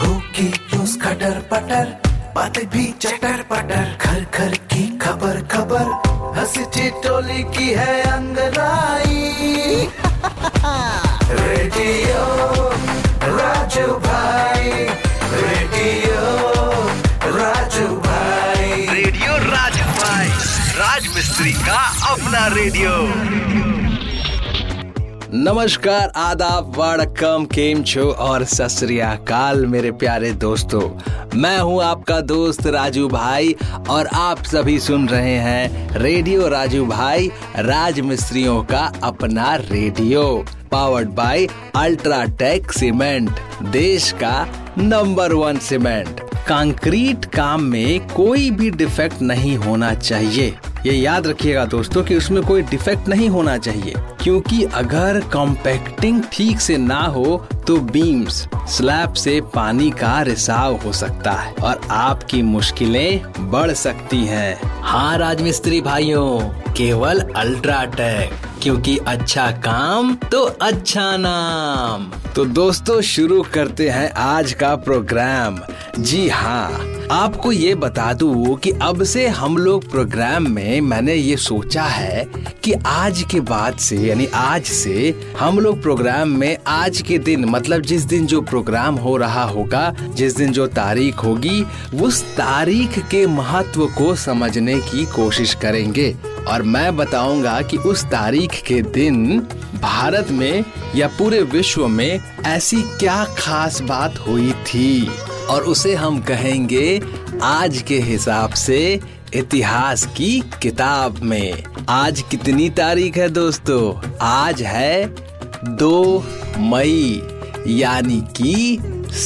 होगी रोज खटर पटर, बातें भी चटर पटर, घर घर की खबर खबर, हंसी ठिठोली की है अंगड़ाई। रेडियो राजू भाई, रेडियो राजू भाई, रेडियो राजू भाई, राज मिस्त्री का अपना रेडियो। नमस्कार, आदाब, वड़कम, केम छो और सत श्री अकाल मेरे प्यारे दोस्तों। मैं हूं आपका दोस्त राजू भाई और आप सभी सुन रहे हैं रेडियो राजू भाई, राज मिस्त्रियों का अपना radio, powered by UltraTech cement, देश का नंबर 1 सीमेंट। कंक्रीट काम में कोई भी डिफेक्ट नहीं होना चाहिए, ये याद रखिएगा दोस्तों कि उसमें कोई डिफेक्ट नहीं होना चाहिए, क्योंकि अगर कॉम्पैक्टिंग ठीक से ना हो तो बीम्स, स्लैब से पानी का रिसाव हो सकता है और आपकी मुश्किलें बढ़ सकती हैं। हाँ राजमिस्त्री भाइयों, केवल अल्ट्राटेक, क्योंकि अच्छा काम तो अच्छा नाम। तो दोस्तों शुरू करते हैं आज का प्रोग्राम। जी हाँ, आपको ये बता दूं कि अब से हम लोग प्रोग्राम में मैंने ये सोचा है कि आज के बाद से यानी आज से हम लोग प्रोग्राम में आज के दिन, मतलब जिस दिन जो प्रोग्राम हो रहा होगा, जिस दिन जो तारीख होगी, उस तारीख के महत्व को समझने की कोशिश करेंगे और मैं बताऊंगा कि उस तारीख के दिन भारत में या पूरे विश्व में ऐसी क्या खास बात हुई थी और उसे हम कहेंगे आज के हिसाब से इतिहास की किताब में। आज कितनी तारीख है दोस्तों? आज है 2 मई, यानी कि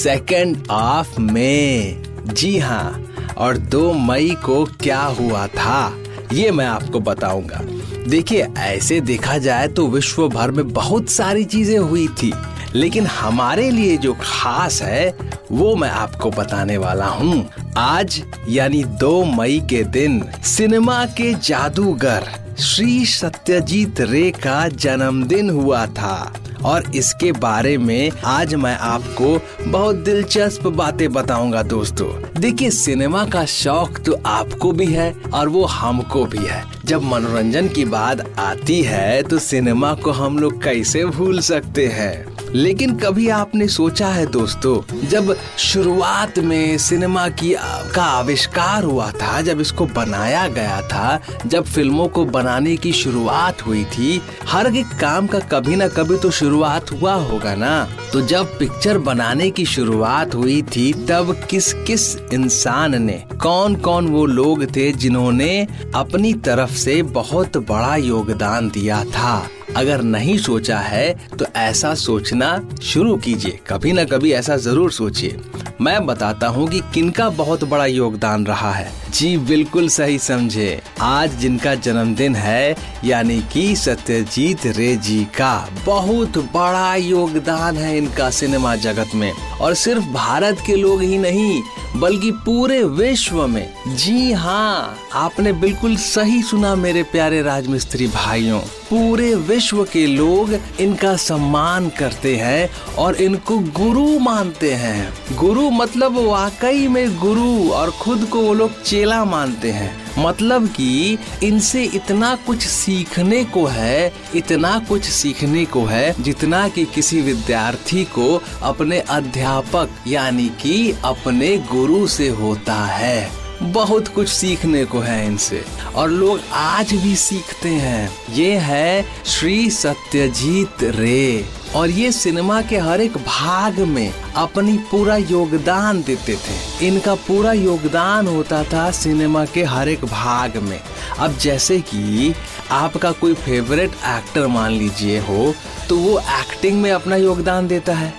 2 मई। जी हाँ, और 2 मई को क्या हुआ था ये मैं आपको बताऊंगा। देखिए, ऐसे देखा जाए तो विश्व भर में बहुत सारी चीजें हुई थी, लेकिन हमारे लिए जो खास है वो मैं आपको बताने वाला हूँ। आज यानी 2 मई के दिन सिनेमा के जादूगर श्री सत्यजीत रे का जन्मदिन हुआ था और इसके बारे में आज मैं आपको बहुत दिलचस्प बातें बताऊंगा दोस्तों। देखिए, सिनेमा का शौक तो आपको भी है और वो हमको भी है। जब मनोरंजन की बात आती है तो सिनेमा को हम लोग कैसे भूल सकते हैं। लेकिन कभी आपने सोचा है दोस्तों, जब शुरुआत में सिनेमा का आविष्कार हुआ था, जब इसको बनाया गया था, जब फिल्मों को बनाने की शुरुआत हुई थी, हर एक काम का कभी ना कभी तो शुरुआत हुआ होगा ना। तो जब पिक्चर बनाने की शुरुआत हुई थी तब किस किस इंसान ने, कौन कौन वो लोग थे जिन्होंने अपनी तरफ से बहुत बड़ा योगदान दिया था? अगर नहीं सोचा है तो ऐसा सोचना शुरू कीजिए, कभी ना कभी ऐसा जरूर सोचिए। मैं बताता हूँ कि किनका बहुत बड़ा योगदान रहा है। जी बिल्कुल सही समझे, आज जिनका जन्मदिन है यानी कि सत्यजीत रे जी का बहुत बड़ा योगदान है इनका सिनेमा जगत में, और सिर्फ भारत के लोग ही नहीं बल्कि पूरे विश्व में। जी हाँ, आपने बिल्कुल सही सुना मेरे प्यारे राजमिस्त्री भाइयों, पूरे विश्व के लोग इनका सम्मान करते हैं और इनको गुरु मानते हैं। गुरु मतलब वाकई में गुरु, और खुद को वो लोग चेला मानते हैं। मतलब कि इनसे इतना कुछ सीखने को है, इतना कुछ सीखने को है जितना कि किसी विद्यार्थी को अपने अध्यापक यानी कि अपने गुरु से होता है। बहुत कुछ सीखने को है इनसे और लोग आज भी सीखते हैं। ये है श्री सत्यजीत रे और ये सिनेमा के हर एक भाग में अपनी पूरा योगदान देते थे। इनका पूरा योगदान होता था सिनेमा के हर एक भाग में। अब जैसे कि आपका कोई फेवरेट एक्टर मान लीजिए हो, तो वो एक्टिंग में अपना योगदान देता है,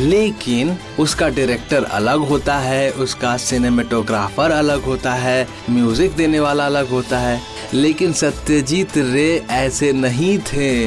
लेकिन उसका डायरेक्टर अलग होता है, उसका सिनेमेटोग्राफर अलग होता है, म्यूजिक देने वाला अलग होता है। लेकिन सत्यजीत रे ऐसे नहीं थे।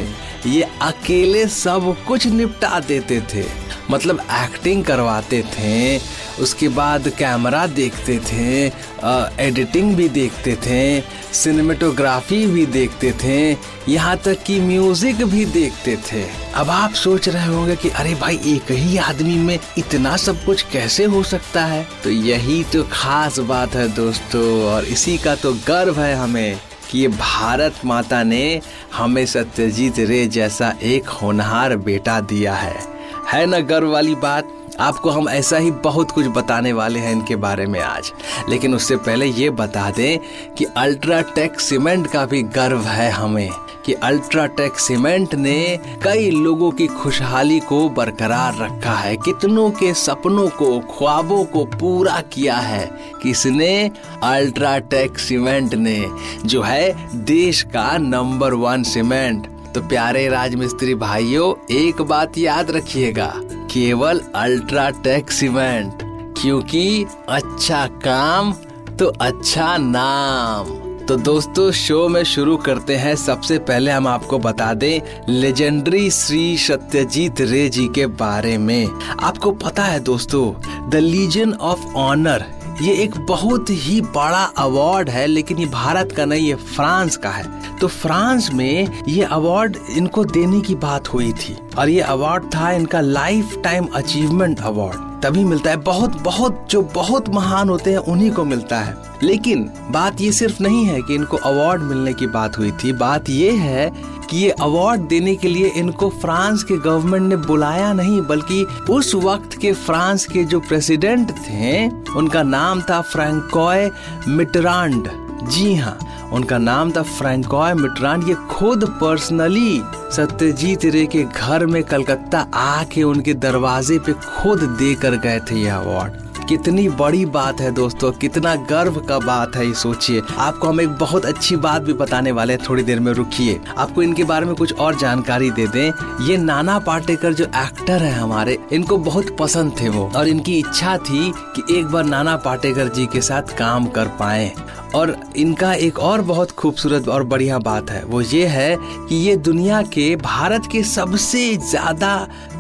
ये अकेले सब कुछ निपटा देते थे। मतलब एक्टिंग करवाते थे, उसके बाद कैमरा देखते थे, एडिटिंग भी देखते थे, सिनेमेटोग्राफी भी देखते थे, यहाँ तक कि म्यूजिक भी देखते थे। अब आप सोच रहे होंगे कि अरे भाई एक ही आदमी में इतना सब कुछ कैसे हो सकता है? तो यही तो खास बात है दोस्तों, और इसी का तो गर्व है हमें कि ये भारत माता ने हमें सत्यजीत रे जैसा एक होनहार बेटा दिया है ना गर्व वाली बात। आपको हम ऐसा ही बहुत कुछ बताने वाले हैं इनके बारे में आज, लेकिन उससे पहले ये बता दें कि अल्ट्राटेक सीमेंट का भी गर्व है हमें कि अल्ट्राटेक सीमेंट ने कई लोगों की खुशहाली को बरकरार रखा है, कितनों के सपनों को, ख्वाबों को पूरा किया है। किसने? अल्ट्राटेक सीमेंट ने, जो है देश का नंबर 1 सीमेंट। तो प्यारे राजमिस्त्री भाइयों, एक बात याद रखिएगा, केवल अल्ट्राटेक सीमेंट, क्योंकि अच्छा काम तो अच्छा नाम। तो दोस्तों शो में शुरू करते हैं। सबसे पहले हम आपको बता दें लेजेंडरी श्री सत्यजीत रे जी के बारे में। आपको पता है दोस्तों, द लीजन ऑफ ऑनर ये एक बहुत ही बड़ा अवार्ड है, लेकिन ये भारत का नहीं, ये फ्रांस का है। तो फ्रांस में ये अवार्ड इनको देने की बात हुई थी, और ये अवार्ड था इनका लाइफ टाइम अचीवमेंट अवार्ड। तभी मिलता है, जो बहुत महान होते हैं उन्हीं को मिलता है। लेकिन बात ये सिर्फ नहीं है कि इनको अवार्ड मिलने की बात हुई थी, बात ये है कि ये अवार्ड देने के लिए इनको फ्रांस के गवर्नमेंट ने बुलाया नहीं, बल्कि उस वक्त के फ्रांस के जो प्रेसिडेंट थे उनका नाम था फ्रैंकोय मिटरांड। जी हाँ, उनका नाम था फ्रैंकोय मिटरांड। ये खुद पर्सनली सत्यजीत रे के घर में कलकत्ता आके उनके दरवाजे पे खुद देकर गए थे ये अवार्ड। कितनी बड़ी बात है दोस्तों, कितना गर्व का बात है ये सोचिए। आपको हम एक बहुत अच्छी बात भी बताने वाले हैं, थोड़ी देर में रुकिए। आपको इनके बारे में कुछ और जानकारी दे दें। ये नाना पाटेकर जो एक्टर है हमारे, इनको बहुत पसंद थे वो, और इनकी इच्छा थी कि एक बार नाना पाटेकर जी के साथ काम कर पाएं। और इनका एक और बहुत खूबसूरत और बढ़िया बात है, वो ये है कि ये दुनिया के भारत के सबसे ज्यादा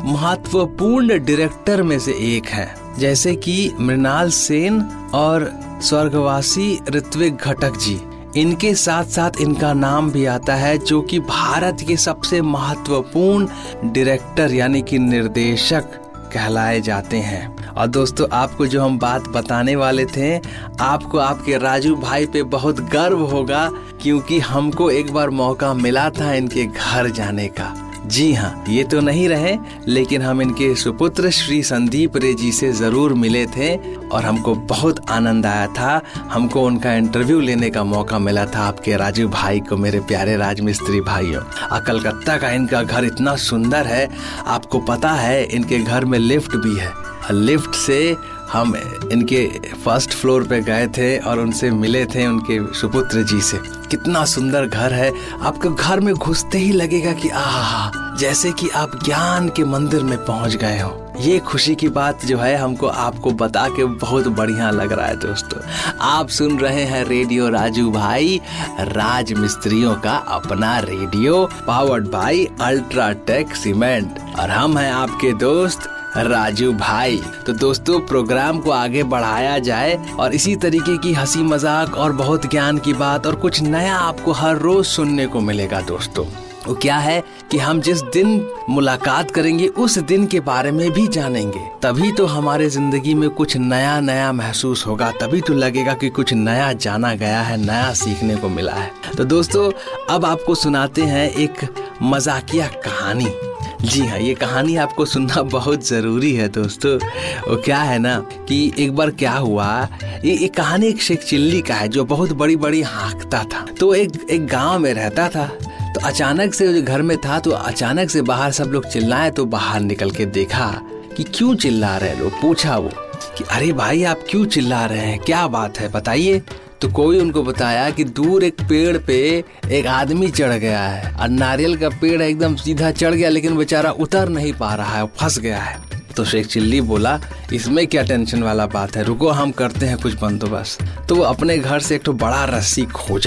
महत्वपूर्ण डायरेक्टर में से एक है। जैसे कि मृणाल सेन और स्वर्गवासी ऋत्विक घटक जी, इनके साथ साथ इनका नाम भी आता है, जो कि भारत के सबसे महत्वपूर्ण डायरेक्टर यानी कि निर्देशक कहलाए जाते हैं। और दोस्तों आपको जो हम बात बताने वाले थे, आपको आपके राजू भाई पे बहुत गर्व होगा, क्योंकि हमको एक बार मौका मिला था इनके घर जाने का। जी हाँ, ये तो नहीं रहे, लेकिन हम इनके सुपुत्र श्री संदीप रे जी से जरूर मिले थे, और हमको बहुत आनंद आया था। हमको उनका इंटरव्यू लेने का मौका मिला था, आपके राजू भाई को, मेरे प्यारे राजमिस्त्री भाइयों। कलकत्ता का इनका घर इतना सुंदर है, आपको पता है इनके घर में लिफ्ट भी है। लिफ्ट से हम इनके फर्स्ट फ्लोर पे गए थे और उनसे मिले थे, उनके सुपुत्र जी से। कितना सुंदर घर है, आपको घर में घुसते ही लगेगा कि आहा, जैसे कि आप ज्ञान के मंदिर में पहुंच गए हो। ये खुशी की बात जो है हमको आपको बता के बहुत बढ़िया लग रहा है दोस्तों। आप सुन रहे हैं रेडियो राजू भाई, राज मिस्त्रियों का अपना radio, powered by UltraTech cement, और हम हैं आपके दोस्त राजू भाई। तो दोस्तों प्रोग्राम को आगे बढ़ाया जाए, और इसी तरीके की हंसी मजाक और बहुत ज्ञान की बात और कुछ नया आपको हर रोज सुनने को मिलेगा दोस्तों। वो क्या है कि हम जिस दिन मुलाकात करेंगे उस दिन के बारे में भी जानेंगे, तभी तो हमारे जिंदगी में कुछ नया नया महसूस होगा, तभी तो लगेगा कि कुछ नया जाना गया है, नया सीखने को मिला है। तो दोस्तों अब आपको सुनाते हैं एक मजाकिया कहानी। जी हाँ, ये कहानी आपको सुनना बहुत जरूरी है दोस्तों। वो क्या है ना कि एक बार क्या हुआ, ये कहानी एक शेख चिल्ली का है जो बहुत बड़ी बड़ी हाँकता था। तो एक गांव में रहता था, तो अचानक से घर में था, तो अचानक से बाहर सब लोग चिल्लाए, तो बाहर निकल के देखा कि क्यों चिल्ला रहे लोग। पूछा वो कि अरे भाई आप क्यों चिल्ला रहे हैं, क्या बात है बताइए। तो कोई उनको बताया कि दूर एक पेड़ पे एक आदमी चढ़ गया है, और नारियल का पेड़ एकदम सीधा चढ़ गया, लेकिन बेचारा उतर नहीं पा रहा है, फंस गया है। तो शेख चिल्ली बोला इसमें क्या टेंशन वाला बात है, रुको हम करते हैं कुछ बंदोबस्त। तो वो अपने घर से एक तो बड़ा रस्सी खोजा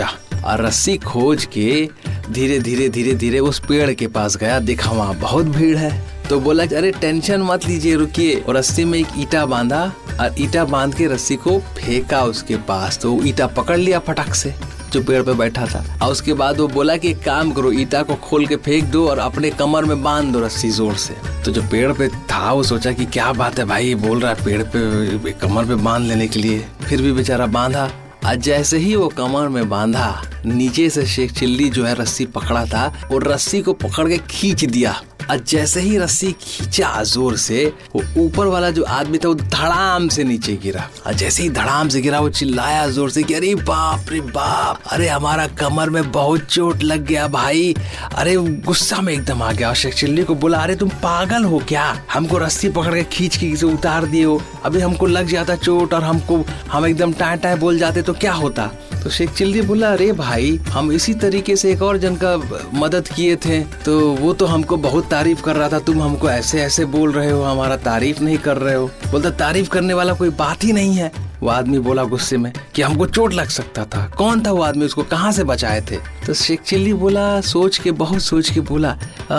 और रस्सी खोज के धीरे धीरे उस पेड़ के पास गया। देखा वहाँ बहुत भीड़ है, तो बोला अरे टेंशन मत लीजिए, रुकिए। और रस्सी में एक ईंटा बांधा और ईंटा बांध के रस्सी को फेंका उसके पास, तो ईंटा पकड़ लिया फटक से जो पेड़ पे बैठा था। और उसके बाद वो बोला कि एक काम करो, ईंटा को खोल के फेंक दो और अपने कमर में बांध दो रस्सी जोर से। तो जो पेड़ पे था वो सोचा कि क्या बात है भाई, बोल रहा है पेड़ पे कमर पे बांध लेने के लिए। फिर भी बेचारा बांधा। आज जैसे ही वो कमर में बांधा, नीचे से शेख चिल्ली जो है रस्सी पकड़ा था, और रस्सी को पकड़ के खींच दिया। और जैसे ही रस्सी खींचा जोर से, वो ऊपर वाला जो आदमी था वो धड़ाम से नीचे गिरा। और जैसे ही धड़ाम से गिरा, वो चिल्लाया जोर से कि अरे बाप रे बाप, अरे हमारा कमर में बहुत चोट लग गया भाई। अरे गुस्सा में एकदम आ गया और शेख चिल्ली को बोला अरे तुम पागल हो क्या, हमको रस्सी पकड़ के खींच के किसी उतार दिए हो, अभी हमको लग जाता चोट और हम एकदम टाए टाए बोल जाते तो क्या होता। तो शेख चिल्ली बोला अरे भाई, हम इसी तरीके से एक और जन का मदद किए थे, तो वो तो हमको बहुत तारीफ कर रहा था, तुम हमको ऐसे ऐसे बोल रहे हो, हमारा तारीफ नहीं कर रहे हो। बोलता तारीफ करने वाला कोई बात ही नहीं है। वो आदमी बोला गुस्से में कि हमको चोट लग सकता था, कौन था वो आदमी, उसको कहाँ से बचाए थे। तो शेख चिल्ली बोला बहुत सोच के बोला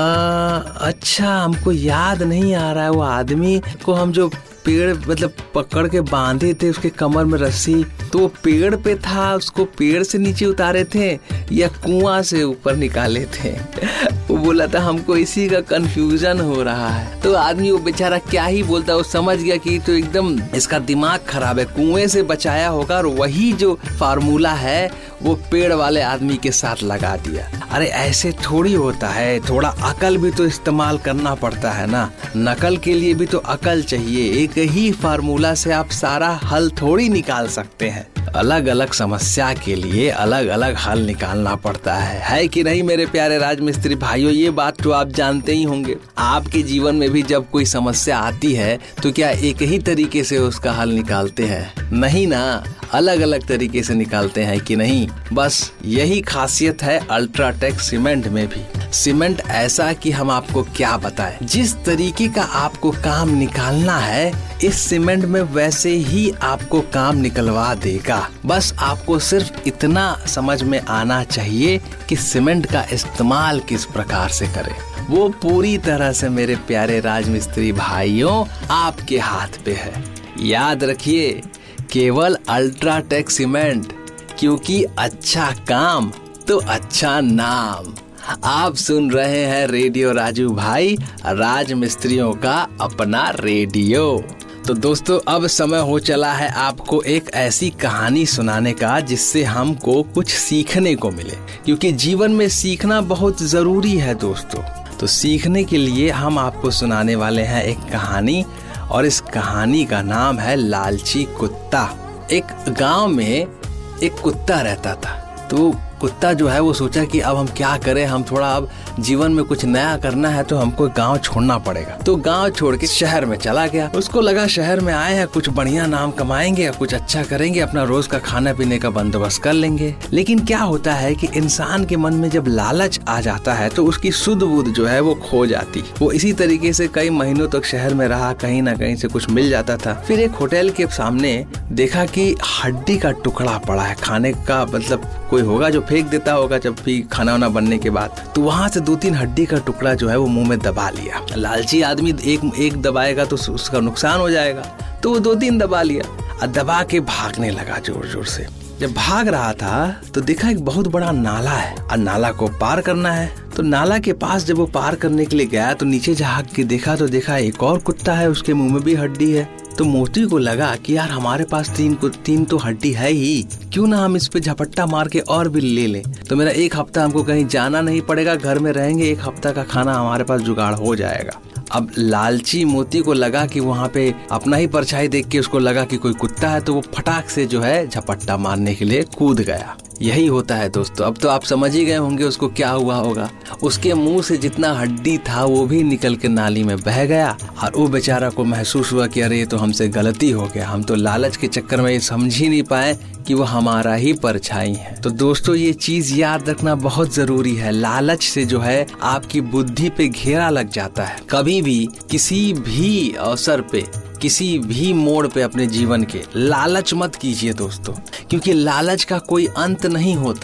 अच्छा, हमको याद नहीं आ रहा है वो आदमी को हम जो पेड़ मतलब पकड़ के बांधे थे उसके कमर में रस्सी, तो वो पेड़ पे था, उसको पेड़ से नीचे उतारे थे या कुआं से ऊपर निकाले थे। वो बोला था हमको इसी का कंफ्यूजन हो रहा है। तो आदमी वो बेचारा क्या ही बोलता, वो समझ गया कि तो एकदम इसका दिमाग खराब है, कुएं से बचाया होगा और वही जो फार्मूला है वो पेड़ वाले आदमी के साथ लगा दिया। अरे ऐसे थोड़ी होता है, थोड़ा अकल भी तो इस्तेमाल करना पड़ता है ना, नकल के लिए भी तो अकल चाहिए। एक ही फार्मूला से आप सारा हल थोड़ी निकाल सकते हैं, अलग अलग समस्या के लिए अलग अलग हल निकालना पड़ता है कि नहीं मेरे प्यारे राजमिस्त्री भाइयों। ये बात तो आप जानते ही होंगे, आपके जीवन में भी जब कोई समस्या आती है तो क्या एक ही तरीके से उसका हल निकालते हैं? नहीं ना, अलग अलग तरीके से निकालते हैं कि नहीं। बस यही खासियत है अल्ट्राटेक सीमेंट में भी। सीमेंट ऐसा कि हम आपको क्या बताएं, जिस तरीके का आपको काम निकालना है इस सीमेंट में वैसे ही आपको काम निकलवा देगा। बस आपको सिर्फ इतना समझ में आना चाहिए कि सीमेंट का इस्तेमाल किस प्रकार से करें। वो पूरी तरह से मेरे प्यारे राजमिस्त्री भाइयों आपके हाथ पे है। याद रखिए, केवल अल्ट्राटेक सीमेंट, क्योंकि अच्छा काम तो अच्छा नाम। आप सुन रहे हैं रेडियो राजू भाई, राजमिस्त्रियों का अपना रेडियो। तो दोस्तों अब समय हो चला है आपको एक ऐसी कहानी सुनाने का जिससे हमको कुछ सीखने को मिले, क्योंकि जीवन में सीखना बहुत जरूरी है दोस्तों। तो सीखने के लिए हम आपको सुनाने वाले हैं एक कहानी, और इस कहानी का नाम है लालची कुत्ता। एक गांव में एक कुत्ता रहता था। तो कुत्ता जो है वो सोचा कि अब हम क्या करें, हम थोड़ा अब जीवन में कुछ नया करना है तो हमको गांव छोड़ना पड़ेगा। तो गांव छोड़ के शहर में चला गया। उसको लगा शहर में आए हैं, कुछ बढ़िया नाम कमाएंगे, कुछ अच्छा करेंगे, अपना रोज का खाना पीने का बंदोबस्त कर लेंगे। लेकिन क्या होता है कि इंसान के मन में जब लालच आ जाता है तो उसकी सुध बुध जो है वो खो जाती। वो इसी तरीके से कई महीनों तक शहर में रहा, कहीं ना कहीं से कुछ मिल जाता था। फिर एक होटल के सामने देखा कि हड्डी का टुकड़ा पड़ा है, खाने का मतलब कोई होगा जो फेंक देता होगा जब भी खाना वाना बनने के बाद। तो वहां से 2-3 हड्डी का टुकड़ा जो है वो मुंह में दबा लिया। लालची आदमी एक दबाएगा तो उसका नुकसान हो जाएगा, तो वो 2-3 दबा लिया और दबा के भागने लगा जोर जोर से। जब भाग रहा था तो देखा एक बहुत बड़ा नाला है और नाला को पार करना है। तो नाला के पास जब वो पार करने के लिए गया तो नीचे झांक के देखा तो देखा एक और कुत्ता है, उसके मुंह में भी हड्डी है। तो मोती को लगा कि यार हमारे पास 3 तो हड्डी है ही, क्यों ना हम इस पे झपट्टा मार के और भी ले लें, तो मेरा 1 हफ्ता हमको कहीं जाना नहीं पड़ेगा, घर में रहेंगे, 1 हफ्ता का खाना हमारे पास जुगाड़ हो जाएगा। अब लालची मोती को लगा कि वहाँ पे अपना ही परछाई देख के उसको लगा कि कोई कुत्ता है, तो वो फटाक से जो है झपट्टा मारने के लिए कूद गया। यही होता है दोस्तों। अब तो आप समझ ही गए होंगे उसको क्या हुआ होगा। उसके मुंह से जितना हड्डी था वो भी निकल के नाली में बह गया और वो बेचारा को महसूस हुआ कि अरे ये तो हमसे गलती हो गया, हम तो लालच के चक्कर में ये समझ ही नहीं पाए कि वो हमारा ही परछाई है। तो दोस्तों ये चीज याद रखना बहुत जरूरी है। लालच से जो है आपकी बुद्धि पे घेरा लग जाता है। कभी भी किसी भी अवसर पे, किसी भी मोड़ पे अपने जीवन के लालच मत कीजिए दोस्तों, क्योंकि लालच का कोई अंत नहीं होता है।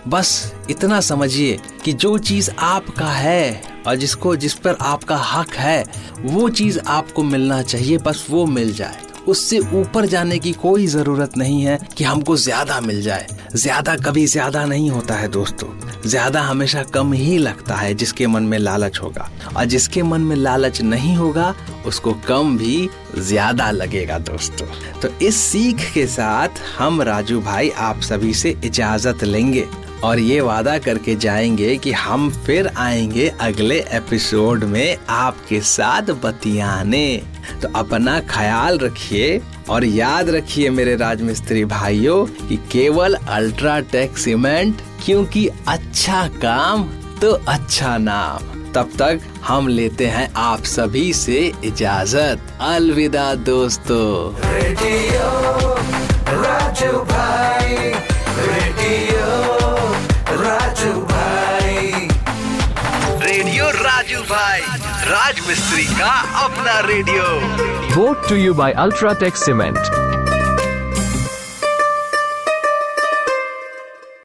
बस इतना समझिए कि जो चीज आपका है और जिस पर आपका हक है वो चीज आपको मिलना चाहिए, बस वो मिल जाए। उससे ऊपर जाने की कोई जरूरत नहीं है कि हमको ज्यादा मिल जाए। ज्यादा कभी ज्यादा नहीं होता है दोस्तों, ज्यादा हमेशा कम ही लगता है जिसके मन में लालच होगा, और जिसके मन में लालच नहीं होगा उसको कम भी ज्यादा लगेगा दोस्तों। तो इस सीख के साथ हम राजू भाई आप सभी से इजाजत लेंगे और ये वादा करके जाएंगे कि हम फिर आएंगे अगले एपिसोड में आपके साथ बतियाने। तो अपना ख्याल रखिए और याद रखिए मेरे राजमिस्त्री भाइयों कि केवल अल्ट्राटेक सीमेंट, क्योंकि अच्छा काम तो अच्छा नाम। तब तक हम लेते हैं आप सभी से इजाजत। अलविदा दोस्तों। रेडियो राजू भाई, रेडियो राजू भाई, रेडियो राजू भाई, राज मिस्त्री का अपना radio. Brought to you by Ultratech Cement.